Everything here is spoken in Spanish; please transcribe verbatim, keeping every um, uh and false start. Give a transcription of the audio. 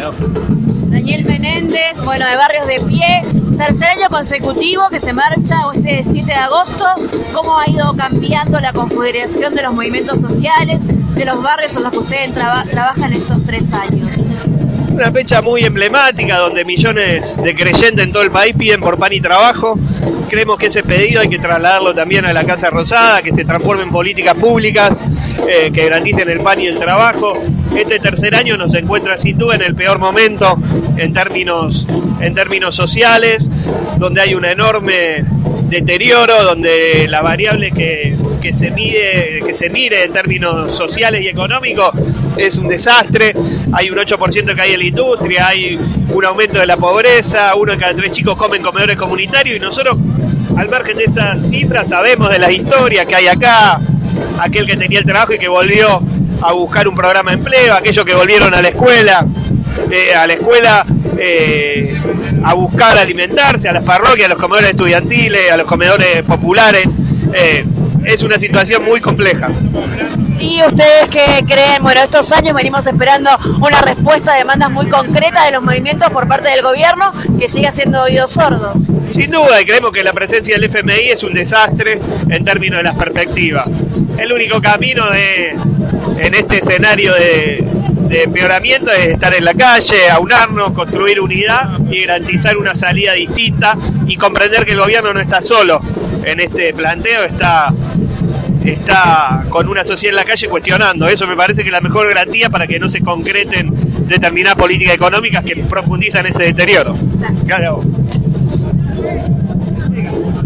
¿no? Daniel Menéndez, bueno, de Barrios de Pie, tercer año consecutivo que se marcha este siete de agosto. ¿Cómo ha ido cambiando la configuración de los movimientos sociales, de los barrios en los que ustedes traba- trabajan estos tres años? Una fecha muy emblemática donde millones de creyentes en todo el país piden por pan y trabajo. Creemos que ese pedido hay que trasladarlo también a la Casa Rosada, que se transforme en políticas públicas eh, que garanticen el pan y el trabajo. Este tercer año nos encuentra sin duda en el peor momento en términos, en términos sociales, donde hay un enorme deterioro, donde la variable que, que se mide, que se mire en términos sociales y económicos es un desastre. Hay un ocho por ciento que hay en la industria, hay un aumento de la pobreza, uno de cada tres chicos come en comedores comunitarios, y nosotros, al margen de esas cifras, sabemos de las historias que hay acá, aquel que tenía el trabajo y que volvió a buscar un programa de empleo, aquellos que volvieron a la escuela, eh, a la escuela eh, a buscar alimentarse, a las parroquias, a los comedores estudiantiles, a los comedores populares. Eh, es una situación muy compleja. ¿Y ustedes qué creen? Bueno, estos años venimos esperando una respuesta a demandas muy concretas de los movimientos por parte del gobierno, que sigue siendo oídos sordos. Sin duda, y creemos que la presencia del F M I es un desastre en términos de las perspectivas. El único camino de, en este escenario de, de empeoramiento es estar en la calle, aunarnos, construir unidad y garantizar una salida distinta, y comprender que el gobierno no está solo en este planteo, está, está con una sociedad en la calle cuestionando. Eso me parece que es la mejor garantía para que no se concreten determinadas políticas económicas que profundizan ese deterioro. Gracias.